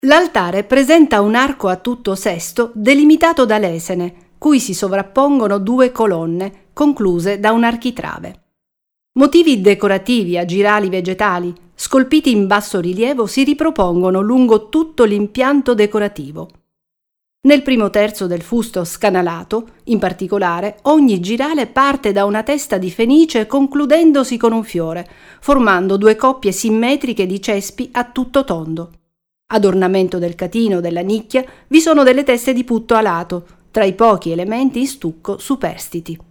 L'altare presenta un arco a tutto sesto delimitato da lesene, cui si sovrappongono 2 colonne, concluse da un architrave. Motivi decorativi a girali vegetali, scolpiti in basso rilievo, si ripropongono lungo tutto l'impianto decorativo. Nel primo terzo del fusto scanalato, in particolare, ogni girale parte da una testa di fenice concludendosi con un fiore, formando 2 coppie simmetriche di cespi a tutto tondo. Ad ornamento del catino della nicchia vi sono delle teste di putto alato, tra i pochi elementi in stucco superstiti.